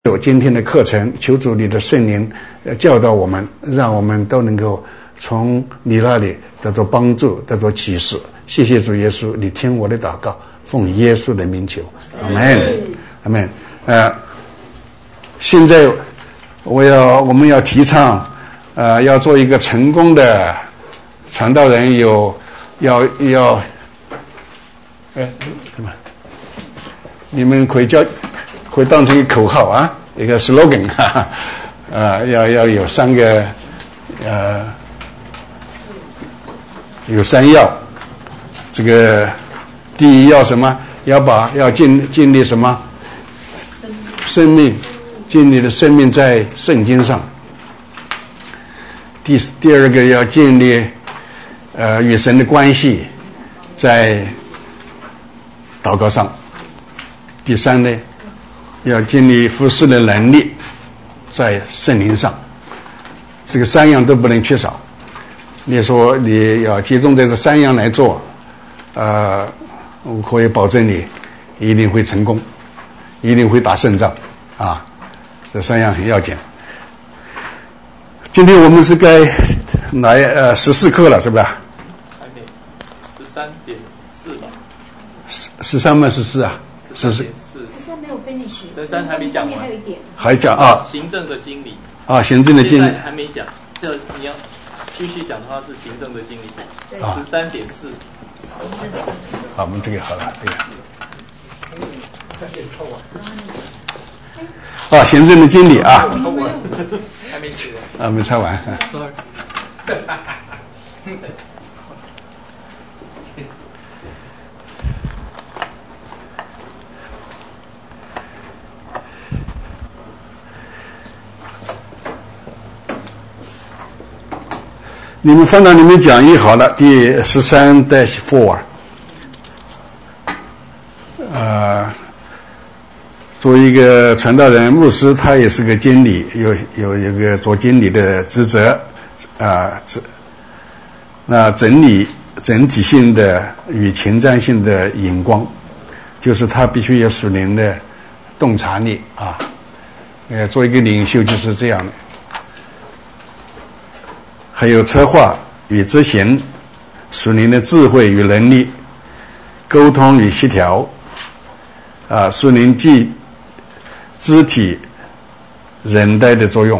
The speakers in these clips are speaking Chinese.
有今天的课程，求主你的圣灵教导我们，让我们都能够从你那里得到帮助，得到启示。谢谢主耶稣，你听我的祷告，奉耶稣的名求，阿们，阿们。现在我们要提倡，要做一个成功的传道人，怎么？你们可以当成一个口号啊，一个 slogan 哈，要有三个有三要。这个第一要什么？要建立什么？生命，建立的生命在圣经上。第二个要建立与神的关系在祷告上。第三呢，要建立服侍的能力在圣灵上。这个三样都不能缺少。你说你要集中在这三样来做，我可以保证你一定会成功，一定会打胜仗啊！这三样很要紧。今天我们是该来14课了，是吧？ 还没13.4吧 ？13吗？14啊？14 没有 finish， 13还没讲完， 还讲啊？ 行政的经理啊，行政的经理还没讲，这你要继续讲的话是行政的经理啊 13.4。 好，我们这个好了，这个。啊，行政的经理啊， 还没写啊，没抄完。 Sorry。 你们翻到你们讲义好了，第13-4。作为一个传道人、牧师，他也是个经理，有一个做经理的职责那整体性的与前瞻性的眼光，就是他必须有属灵的洞察力啊。做一个领袖就是这样的。还有策划与执行，属灵的智慧与能力，沟通与协调，属灵肢体忍耐的作用。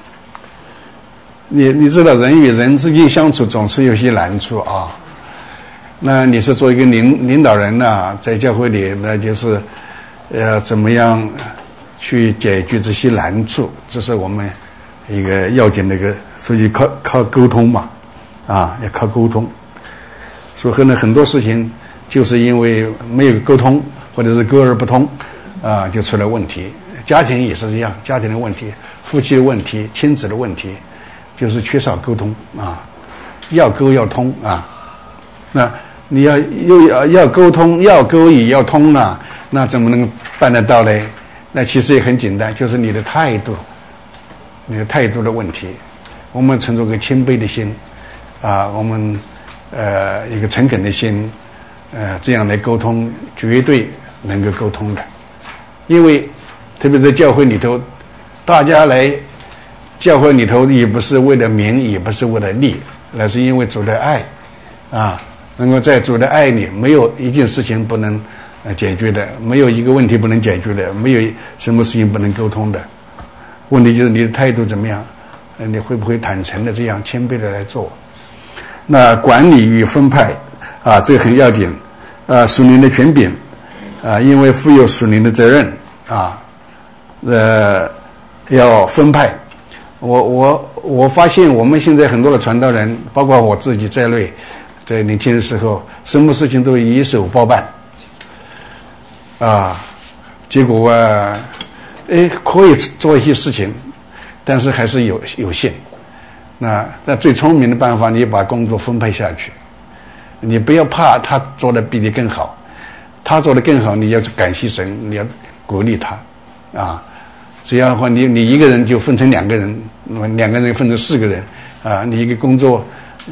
你知道人与人之间相处总是有些难处啊。那你是做一个领导人呢，在教会里，那就是怎么样去解决这些难处，这是我们一个要紧的一个，所以靠沟通嘛，要靠沟通。所以很多事情就是因为没有沟通，或者是沟而不通，就出了问题。家庭也是这样，家庭的问题、夫妻的问题、亲子的问题，就是缺少沟通啊。要沟要通啊，那你要沟通，要沟也要通啊，那怎么能办得到呢？那其实也很简单，就是你的态度。那个态度的问题，我们存着个谦卑的心，我们一个诚恳的心，这样来沟通，绝对能够沟通的。因为特别在教会里头，大家来教会里头也不是为了名，也不是为了利，那是因为主的爱能够在主的爱里，没有一件事情不能解决的，没有一个问题不能解决的，没有什么事情不能沟通的。问题就是你的态度怎么样，你会不会坦诚的这样谦卑的来做。那管理与分派这个很要紧属灵的权柄因为负有属灵的责任要分派。我发现我们现在很多的传道人，包括我自己在内，在年轻的时候，什么事情都一手包办结果可以做一些事情，但是还是有限。那最聪明的办法，你把工作分配下去，你不要怕他做的比你更好，他做的更好，你要感谢神，你要鼓励他只要的话，你一个人就分成两个人，两个人分成4个人你一个工作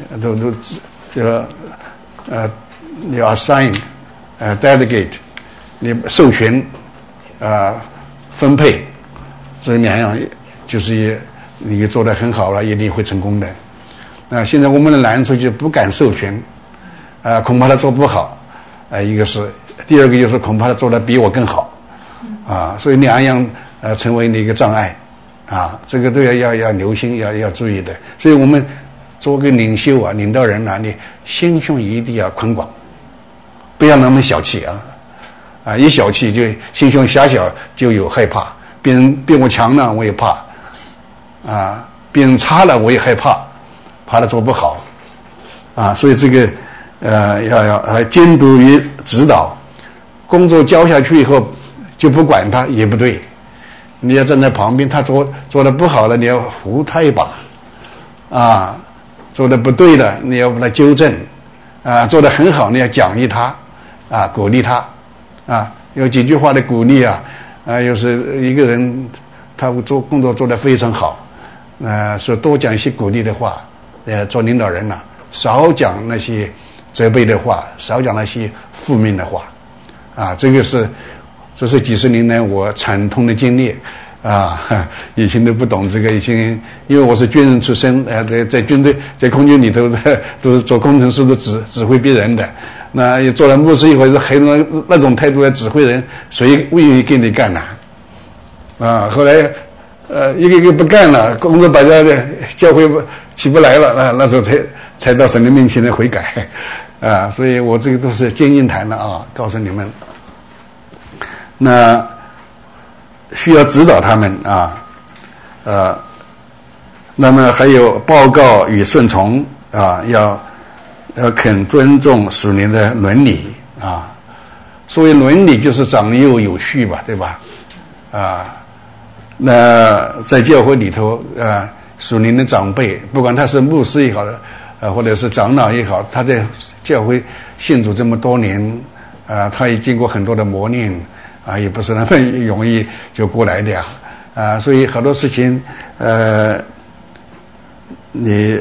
你 assign delegate， 你授权分配这两样就是你做得很好了，一定会成功的。现在我们的难处就不敢授权，恐怕他做不好，一个是，第二个就是恐怕他做得比我更好，所以两样成为你一个障碍，这个都要留心，要注意的。所以我们做个领袖啊，领导人啊，你心胸一定要宽广，不要那么小气一小气就心胸狭小，就有害怕，别人比我强了我也怕，别人差了我也害怕，怕他做不好，所以这个要监督与指导，工作交下去以后就不管他也不对，你要站在旁边，他做得不好了，你要扶他一把，做得不对的你要把他纠正，做得很好你要奖励他，鼓励他，有几句话的鼓励有时一个人他工作做得非常好，说多讲一些鼓励的话，做领导人少讲那些责备的话，少讲那些负面的话，这是几十年来我惨痛的经历以前都不懂这个，以前因为我是军人出身，在军队在空军里头都是做工程师的指挥别人的，那也做了牧师以后还有那种态度来指挥人，谁愿意跟你干后来一个一个不干了，工作大家的教会起不来了，那时候才到神的面前来悔改所以我这个都是经验谈的告诉你们，那需要指导他们那么还有报告与顺从要肯尊重属灵的伦理所谓伦理就是长幼有序吧，对吧那在教会里头属灵的长辈，不管他是牧师也好或者是长老也好，他在教会信主这么多年他也经过很多的磨练也不是那么容易就过来的所以很多事情你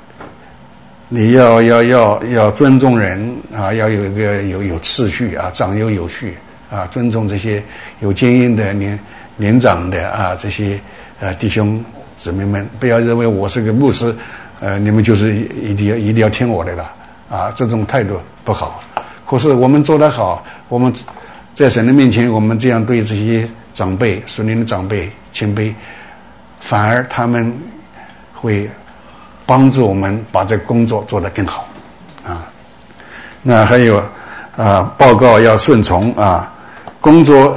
要尊重人要有一个有次序长幼有序尊重这些有经验的年长的这些弟兄姊妹们，不要认为我是个牧师你们就是一定要听我的了这种态度不好。可是我们做得好，我们在神的面前我们这样对这些长辈属灵的长辈前辈，反而他们会帮助我们把这个工作做得更好那还有报告要顺从工作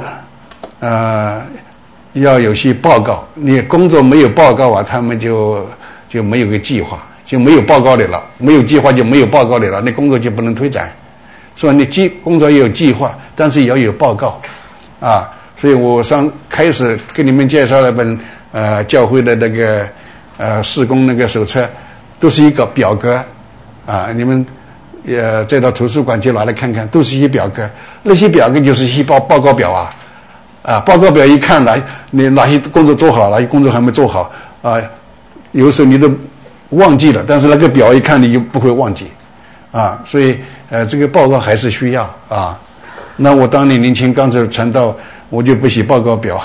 要有些报告，你工作没有报告他们就没有个计划，就没有报告的了，没有计划就没有报告的了，那工作就不能推展。所以你工作也有计划，但是也要有报告所以我开始跟你们介绍了本教会的那个事工那个手册，都是一个表格你们再到图书馆去拿来看看，都是一些表格，那些表格就是一些报告表报告表一看你哪些工作做好，哪些工作还没做好有时候你都忘记了，但是那个表一看你就不会忘记所以这个报告还是需要那我当年年轻刚才传道，我就不写报告表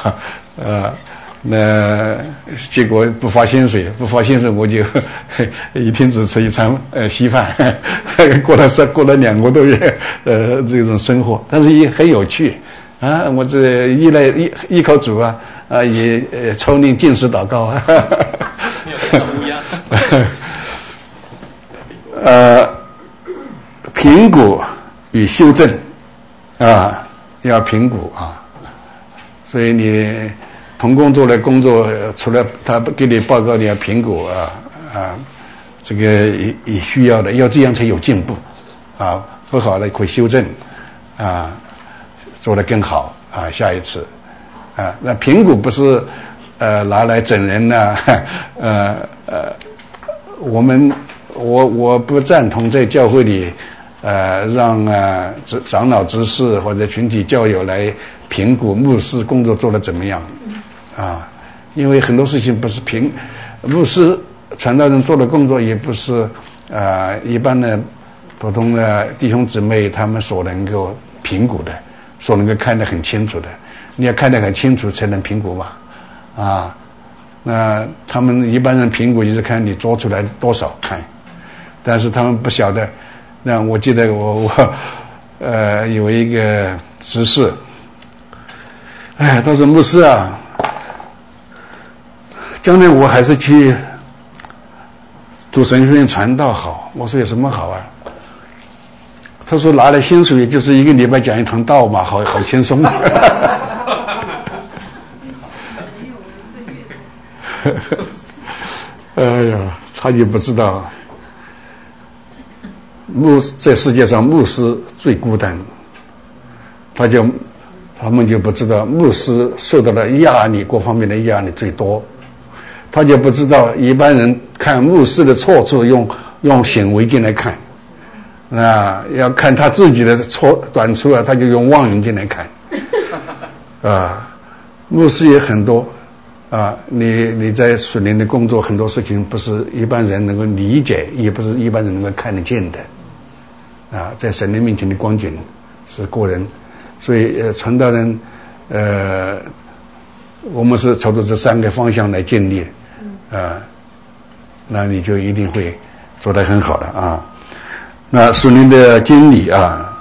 那结果不发薪水我就一天只吃一餐稀饭过了2个多月这种生活，但是也很有趣我这依靠主也操练禁食祷告评估与修正要评估所以你同工作的工作，除了他给你报告，你要评估这个也需要的，要这样才有进步不好的可以修正做得更好下一次那评估不是拿来整人我不赞同在教会里让长老执事或者群体教友来评估牧师工作做得怎么样因为很多事情不是牧师传道人做的工作也不是一般的普通的弟兄姊妹他们所能够评估的，所能够看得很清楚的，你要看得很清楚才能评估嘛啊。那他们一般人评估就是看你做出来多少看，但是他们不晓得。那我记得我有一个执事，他说牧师啊，将来我还是去读神学院传道好。我说有什么好啊？他说拿了薪水就是一个礼拜讲一堂道嘛，好轻松。哎呀，他就不知道，在世界上牧师最孤单，他们就不知道牧师受到的压力，各方面的压力最多，他就不知道一般人看牧师的错处用显微镜来看，要看他自己的短处啊，他就用望远镜来看，牧师也很多。你在属灵的工作，很多事情不是一般人能够理解，也不是一般人能够看得见的。在神的面前的光景是过人，所以传道人，我们是朝着这3个方向来建立，那你就一定会做得很好的啊。那属灵的经理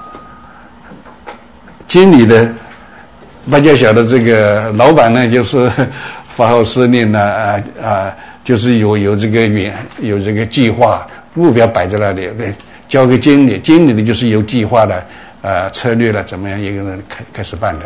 经理的，大家晓得这个老板呢，就是发号施令呢，就是有这个计划，目标摆在那里，对，交给经理，经理的就是有计划的，策略了，怎么样一个人开始办的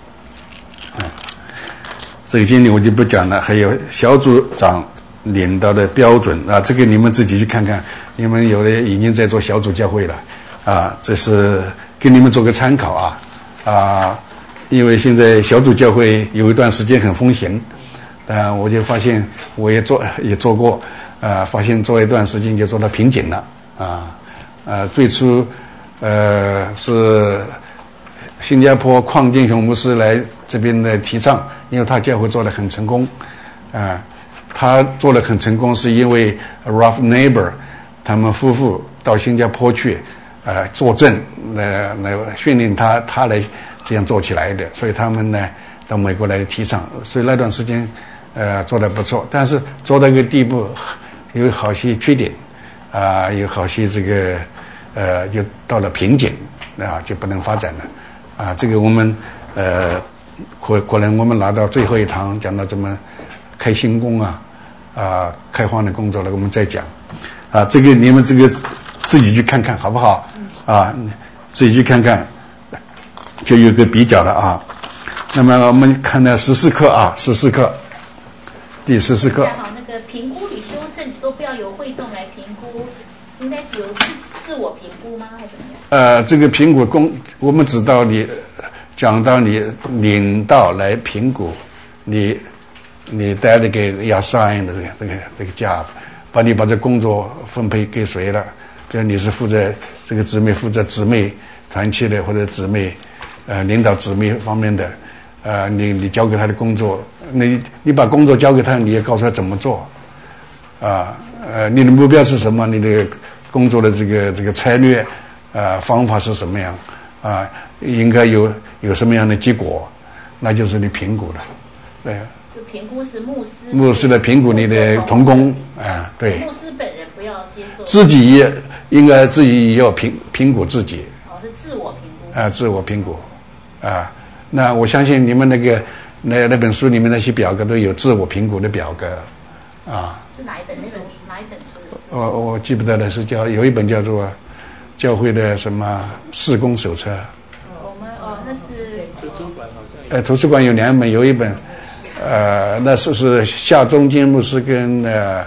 这个经理我就不讲了，还有小组长领导的标准这个你们自己去看看，你们有的已经在做小组教会了这是给你们做个参考因为现在小组教会有一段时间很风行。我就发现我也做过，发现做一段时间就做到瓶颈了最初是新加坡邝建雄牧师来这边的提倡，因为他教会做得很成功他做得很成功是因为 Ralph Neighbor 他们夫妇到新加坡去作证来训练他来这样做起来的，所以他们呢到美国来提倡，所以那段时间做得不错，但是做到一个地步有好些缺点有好些这个就到了瓶颈就不能发展了这个我们可能我们拿到最后一堂讲到怎么开新工开荒的工作了，我们再讲这个你们这个自己去看看好不好自己去看看就有个比较了那么我们看到14课14课第14课那个评估与修正，你说不要由会众来评估，应该是由自我评估吗？还是怎么样？ 这个评估我们指导你讲到你领导来评估你带了给assign的这个job，把这工作分配给谁了？比如你是负责这个姊妹负责姊妹团契的，或者姊妹领导姊妹方面的你交给他的工作，你把工作交给他，你也告诉他怎么做你的目标是什么？你的工作的这个策略方法是什么样应该有什么样的结果？那就是你评估了，对。 就评估是牧师的评估你的同工对。 牧师本人不要接受， 自己也应该自己也要评估自己。 是自我评估。 自我评估那我相信你们那本书里面那些表格都有自我评估的表格是哪一本书？ 我记不得了，是有一本叫做教会的什么事工手册。 那是图书馆好像图书馆有2本，有一本那是夏中间牧师跟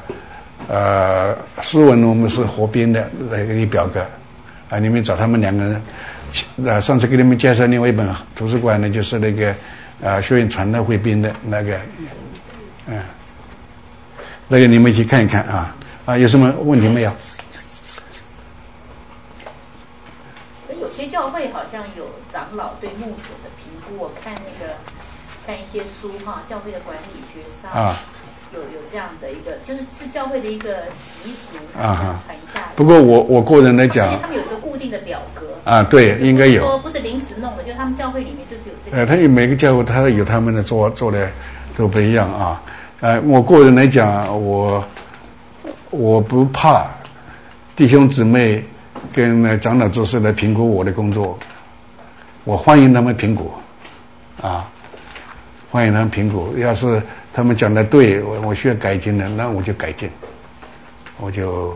苏文牧师合编的那个表格你们找他们2个人上次给你们介绍另外一本图书馆呢，就是那个学院传道会编的那个那个你们去看一看有什么问题没有？ 有些教会好像有长老对牧者的评估，我看一些书教会的管理学上有这样的一个，就是教会的一个习俗传下来。 不过我个人来讲， 他们有一个固定的表格对，应该有。 不是临时弄的，就是他们教会里面就是有这个。 他有每个教会他有他们的做的都不一样啊。我个人来讲，我不怕弟兄姊妹跟长老执事来评估我的工作，我欢迎他们评估啊，欢迎他们评估。要是他们讲的对，我需要改进的，那我就改进，我就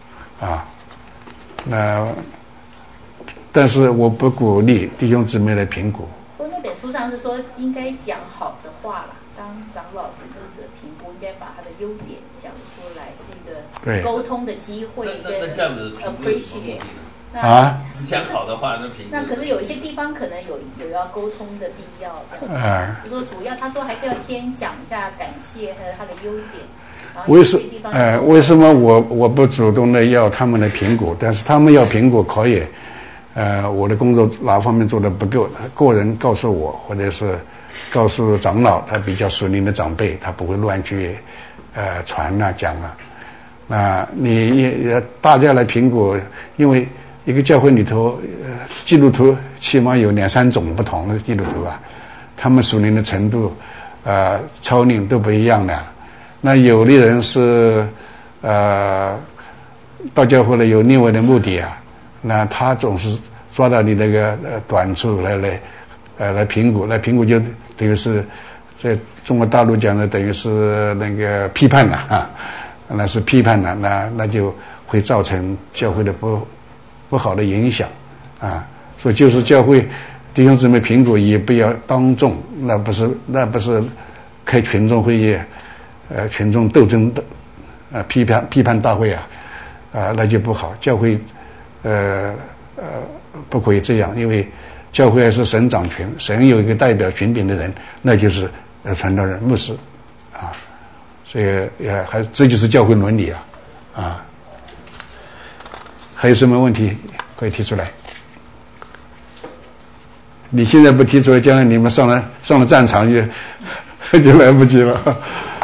但是我不鼓励弟兄姊妹来评估。 不过那本书上是说应该讲好的话啦，当长老的牧者评估，应该把他的优点讲出来，是一个沟通的机会跟 appreciate。 只讲好的话，那评估。 那可是有一些地方可能有要沟通的必要，这样。就说主要他说还是要先讲一下感谢和他的优点。 为什么我不主动的要他们来评估？但是他们要评估可以。我的工作哪方面做的不够，个人告诉我，或者是告诉长老，他比较属灵的长辈，他不会乱去传啊讲啊。那你也大家来评估，因为一个教会里头，基督徒起码有2-3种不同的基督徒啊，他们属灵的程度操练都不一样的。那有的人是到教会了有另外的目的啊，那他总是抓到你那个短处来评估，就等于是在中国大陆讲的，等于是那个批判了啊，那是批判了，那就会造成教会的不好的影响啊。所以就是教会弟兄姊妹评估也不要当众，那不是开群众会议，群众斗争的批判大会啊，那就不好。教会不可以这样，因为教会还是神掌权，神有一个代表权柄的人，那就是传道人牧师啊。所以这就是教会伦理啊。还有什么问题可以提出来？你现在不提出来，将来你们上了战场就来不及了。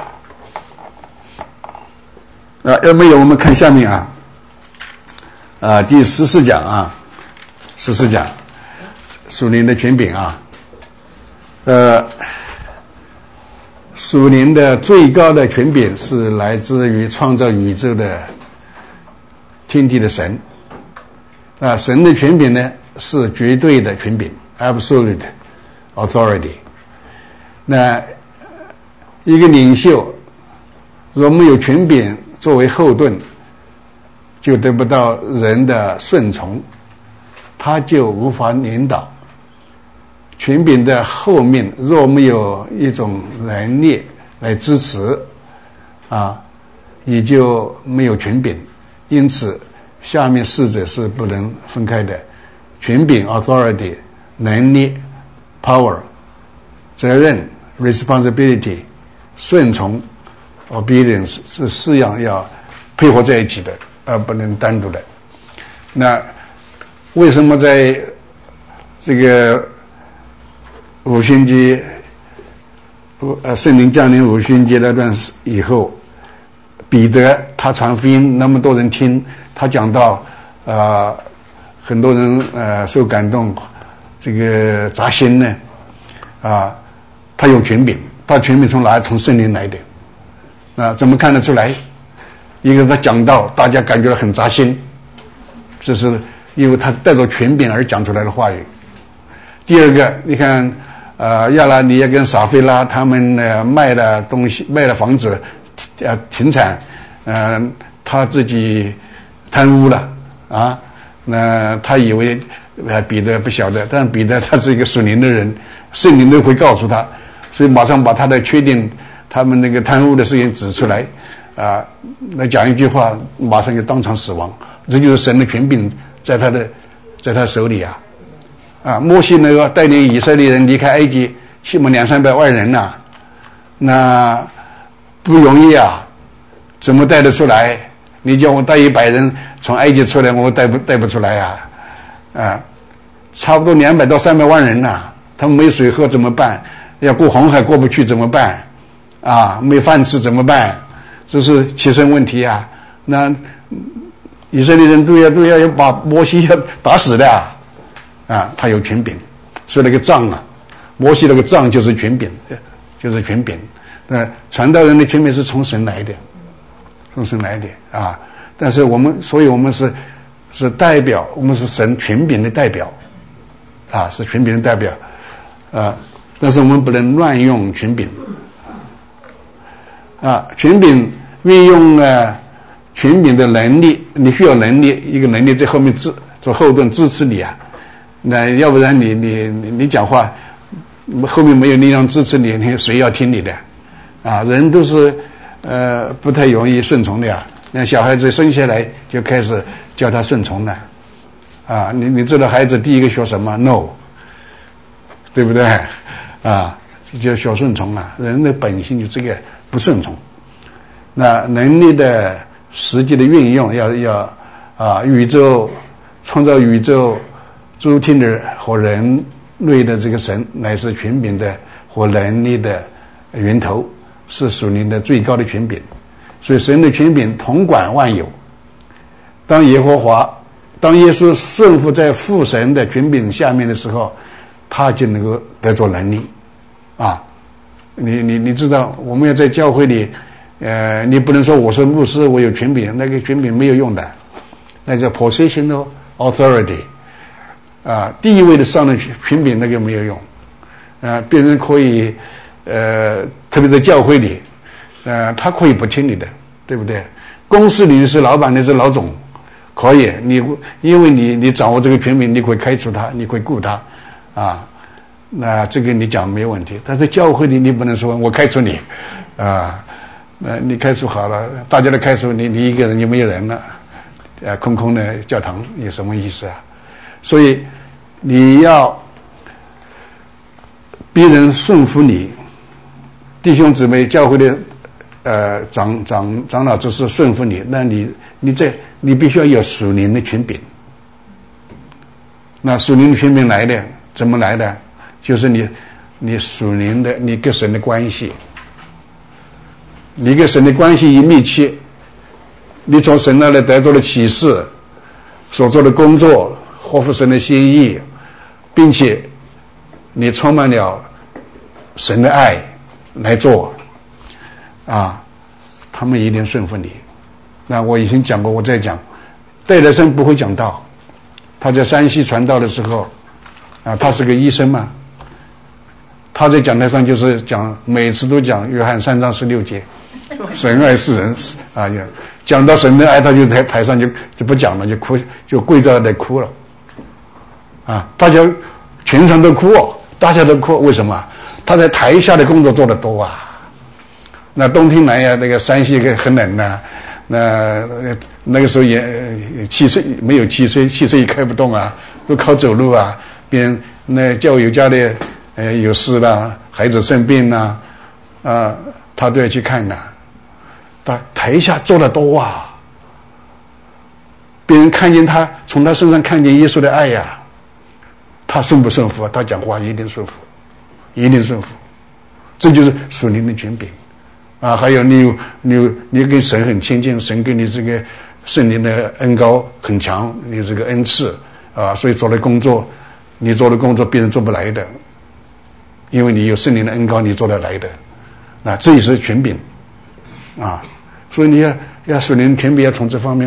要没有我们看下面第14讲14讲属灵的权柄属灵的最高的权柄是来自于创造宇宙的天地的神神的权柄呢是绝对的权柄 absolute authority。 那一个领袖若没有权柄作为后盾，就得不到人的顺从，他就无法领导。权柄的后面若没有一种能力来支持也就没有权柄。因此下面4者是不能分开的：权柄 authority， 能力 power， 责任 responsibility， 顺从 obedience， 是4样要配合在一起的，而不能单独的。那为什么在这个五旬节圣灵降临五旬节那段以后，彼得他传福音那么多人听，他讲到很多人受感动，这个扎心呢他有权柄，他权柄从哪？从圣灵来的怎么看得出来？一个他讲到大家感觉到很扎心，这是因为他带着权柄而讲出来的话语。第二个，你看亚拿尼亚跟撒非拉他们卖了东西，卖了房子停产，他自己贪污了那他以为彼得不晓得，但彼得他是一个属灵的人，圣灵都会告诉他，所以马上把他的缺点，他们那个贪污的事情指出来那讲一句话马上就当场死亡。这就是神的权柄在他手里摩西那个带领以色列人离开埃及，起码200-300万人那不容易怎么带得出来？你叫我带100人从埃及出来，我带不出来差不多200到300万人他们没水喝怎么办？要过红海过不去怎么办？没饭吃怎么办？这是切身问题那以色列人都要把摩西要打死的他有权柄，所以那个杖摩西那个杖就是权柄， 传道人的权柄是从神来的，从神来的啊。但是所以我们是代表，我们是神权柄的代表啊，是权柄的代表啊。但是我们不能乱用权柄啊。权柄运用权柄的能力，你需要能力，一个能力在后面做后盾支持你啊。那要不然你讲话后面没有力量支持你，谁要听你的啊？人都是不太容易顺从的呀。那小孩子生下来就开始叫他顺从了啊。你知道孩子第一个学什么 ？No， 对不对啊？就学顺从啊。人的本性就这个不顺从。那能力的实际的运用要宇宙创造宇宙诸天的和人类的这个神乃是权柄的和能力的源头，是属灵的最高的权柄。所以神的权柄统管万有。当耶稣顺服在父神的权柄下面的时候，他就能够得着能力啊。你知道我们要在教会里你不能说我是牧师我有权柄，那个权柄没有用的，那叫 positional authority 啊，地位的上的权柄那个没有用别人可以特别在教会里他可以不听你的，对不对？公司里是老板，你是老总，可以因为你掌握这个权柄，你可以开除他，你可以雇他啊，那这个你讲没有问题。但是教会里你不能说我开除你啊，你开除好了，大家都开除你一个人就没有人了空空的教堂有什么意思啊？所以你要逼人顺服你，弟兄姊妹教会的长老只是顺服你，那你必须要有属灵的权柄。那属灵的权柄来的怎么来的？就是你属灵的你跟神的关系，你跟神的关系一密切，你从神那里得到了启示，所做的工作合乎神的心意，并且你充满了神的爱来做他们一定顺服你。那我已经讲过，我再讲，戴德生不会讲道，他在山西传道的时候他是个医生嘛，他在讲台上就是讲，每次都讲约翰3章16节，神爱世人讲到神的爱，他就在台上就不讲了，就哭，就跪在那里哭了大家全场都哭大家都哭，为什么？他在台下的工作做得多那冬天来那个山西很冷那个时候也汽车没有汽车也开不动都靠走路那教友家里有事啦，孩子生病啦他都要去看他台下做得多别人看见他，从他身上看见耶稣的爱他顺不顺服他讲话一定顺服，一定顺服，这就是属灵的权柄还有你跟神很亲近，神给你这个圣灵的恩膏很强，你这个恩赐所以做的工作别人做不来的，因为你有圣灵的恩膏，你做得来的这也是权柄所以你要属灵权柄要从这方面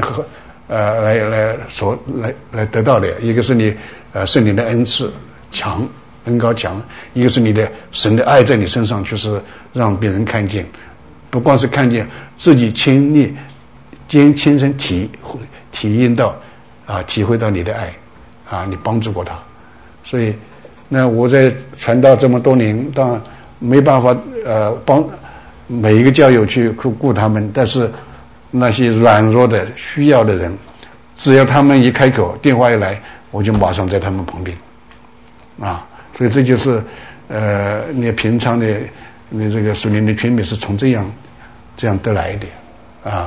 来得到的。一个是你圣灵的恩赐强，恩膏强，一个是你的神的爱在你身上，就是让别人看见，不光是看见，自己亲身体验到体会到你的爱你帮助过他。所以那我在传道这么多年，当然没办法帮每一个教友去顾他们，但是那些软弱的需要的人，只要他们一开口，电话一来，我就马上在他们旁边所以这就是你平常的你这个属灵的权柄是从这样得来的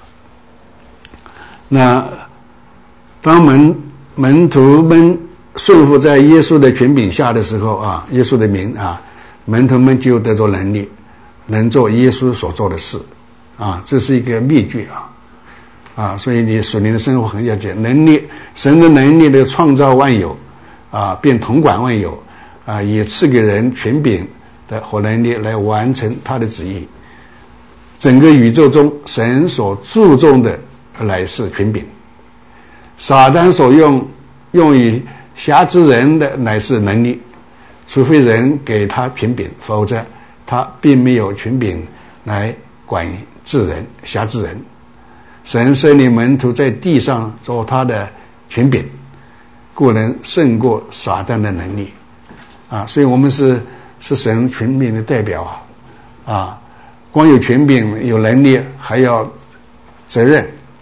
那当门徒们顺服在耶稣的权柄下的时候耶稣的名门徒们就得着能力，能做耶稣所做的事这是一个秘诀所以你属灵的生活很要紧，能力，神的能力的创造万有并统管万有也赐给人权柄的和能力来完成他的旨意。整个宇宙中，神所注重的乃是权柄，撒旦所用于辖制人的乃是能力，除非人给他权柄，否则他并没有权柄来管制人、辖制人。神设立门徒在地上做他的权柄，故能胜过撒旦的能力啊！所以我们是神权柄的代表啊！光有权柄、有能力，还要责任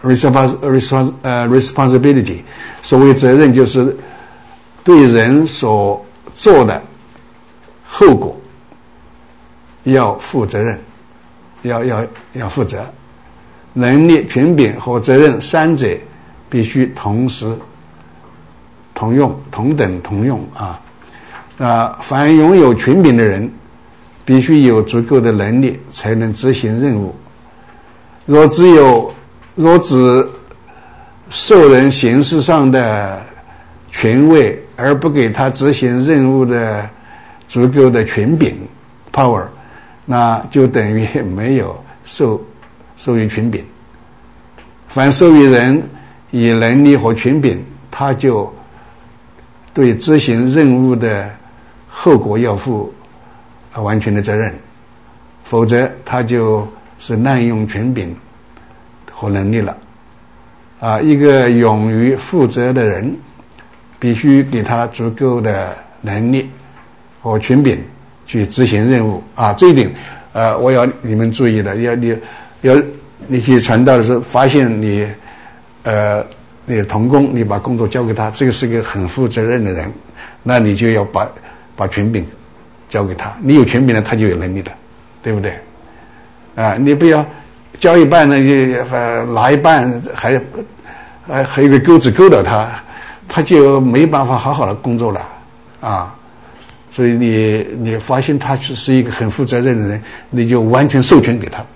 responsibility。所谓责任，就是对人所做的后果要负责任，要负责。能力、权柄和责任三者必须同时同用，同等同用啊！凡拥有权柄的人，必须有足够的能力才能执行任务。若只受人形式上的权位，而不给他执行任务的足够的权柄 power， 那就等于没有授予权柄。凡授予人以能力和权柄，他就对执行任务的后果要负完全的责任，否则他就是滥用权柄和能力了。一个勇于负责的人，必须给他足够的能力和权柄去执行任务啊！这一点我要你们注意的，你去传道的时候，发现你的同工，你把工作交给他，这个是个很负责任的人，那你就要把权柄交给他。你有权柄了，他就有能力了，对不对？你不要交一半呢，拿一半还有个钩子勾到他就没办法好好的工作了啊！所以你发现他是一个很负责任的人，你就完全授权给他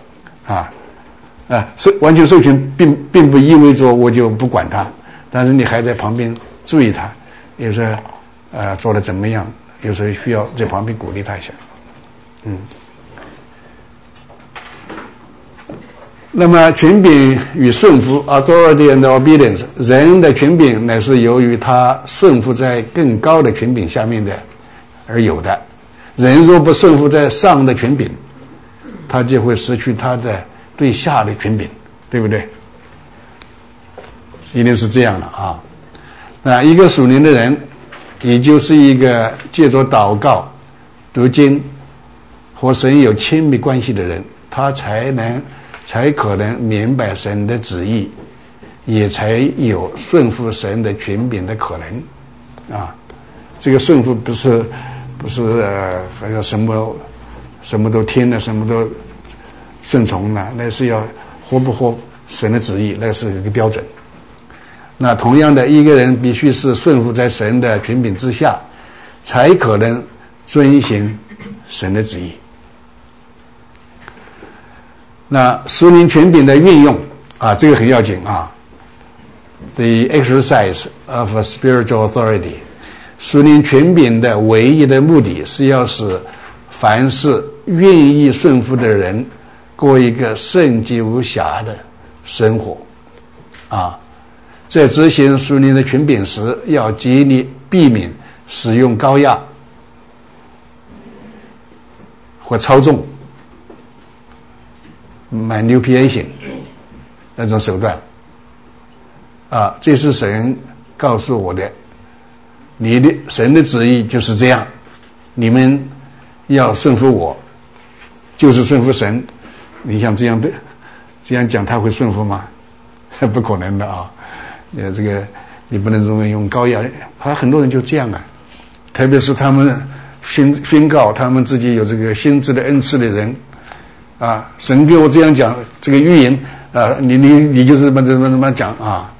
完全授权并不意味着我就不管他，但是你还在旁边注意他，有时候做得怎么样，有时候需要在旁边鼓励他一下。那么权柄与顺服 authority and obedience， 人的权柄乃是由于他顺服在更高的权柄下面的而有的。人若不顺服在上的权柄，他就会失去他的对下的权柄，对不对？一定是这样的啊！一个属灵的人，也就是一个借着祷告、读经和神有亲密关系的人，他才可能明白神的旨意，也才有顺服神的权柄的可能啊！这个顺服不是好像什么都听了，什么都顺从了，那是要合不合神的旨意，那是一个标准。那同样的，一个人必须是顺服在神的权柄之下，才可能遵行神的旨意。那属灵权柄的运用这个很要紧啊。The exercise of a spiritual authority， 属灵权柄的唯一的目的是要使凡是愿意顺服的人过一个圣洁无瑕的生活在执行属灵的权柄时，要极力避免使用高压或操纵 manipulation 那种手段这是神告诉我的，神的旨意就是这样，你们要顺服我，就是顺服神。你想这样讲他会顺服吗？不可能的这个你不能用高压，很多人就这样特别是他们宣告他们自己有这个先知的恩赐的人神给我这样讲这个预言你就是怎么讲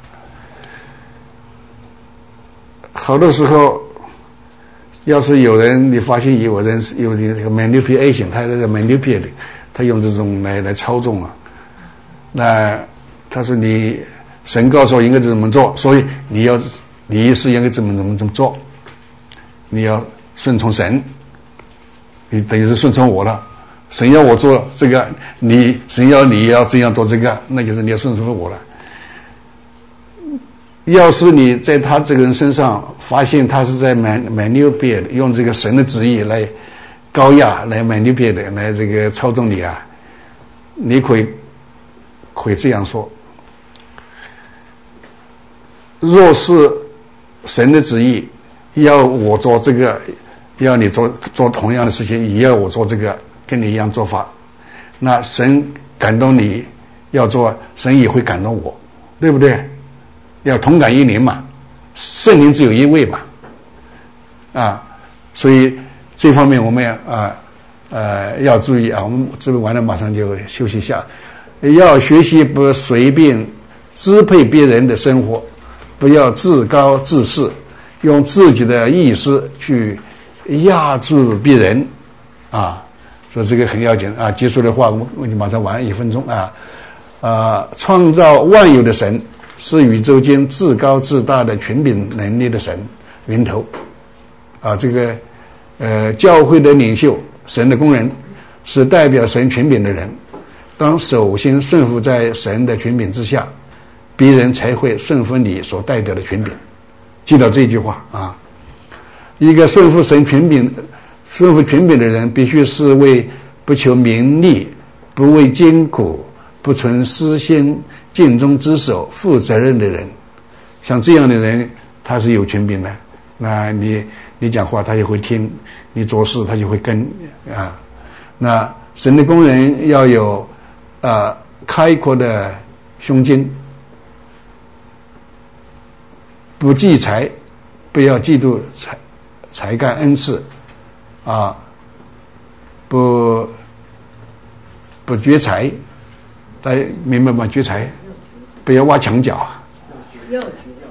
好多时候要是有人你发现有人有这个 manipulation， 他这个 manipulate， 他用这种来操纵那他说神告诉我应该怎么做，所以你是应该怎么做，你要顺从神你等于是顺从我了。神要我做这个，神要你要这样做这个，那就是你要顺从我了。要是你在他这个人身上发现他是在manipulate，用这个神的旨意来高压来manipulate，来这个操纵你啊，你可以这样说：若是神的旨意要我做这个，要你做同样的事情，也要我做这个，跟你一样做法，那神感动你要做，神也会感动我，对不对？要同感一灵嘛，圣灵只有一位嘛，所以这方面我们要注意啊。我们这边完了马上就休息一下，要学习不随便支配别人的生活，不要自高自视，用自己的意识去压制别人所以这个很要紧啊。结束的话我就马上完1分钟创造万有的神是宇宙间至高至大的权柄能力的神源头这个教会的领袖，神的工人，是代表神权柄的人，当首先顺服在神的权柄之下，别人才会顺服你所代表的权柄。记到这句话一个顺服神权柄、顺服权柄的人，必须是为不求名利、不为艰苦、不存私心、尽忠职守、负责任的人。像这样的人，他是有权柄的，那你讲话他就会听，你做事他就会跟那神的工人要有开阔的胸襟，不忌财，不要嫉妒才干恩赐不掘财，大家明白吗？掘财不要挖墙角要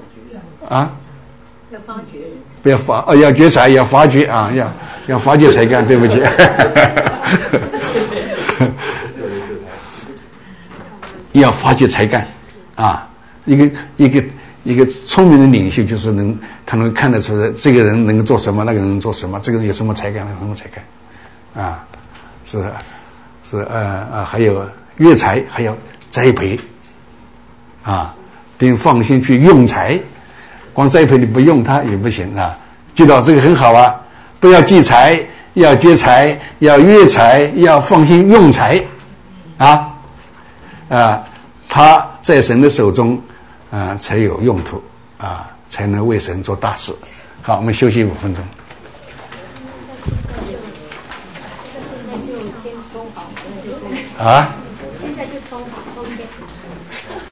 发掘人才， 不要要掘财，要发掘要发掘才干，对不起要发掘才干一个聪明的领袖就是他能看得出来这个人能够做什么，那个人能做什么，这个人有什么才干，什么才干还有育才，还有栽培并放心去用财，光栽培你不用它也不行记到这个很好不要忌财，要掘财，要育财，要放心用财他在神的手中才有用途才能为神做大事。好，我们休息5分钟。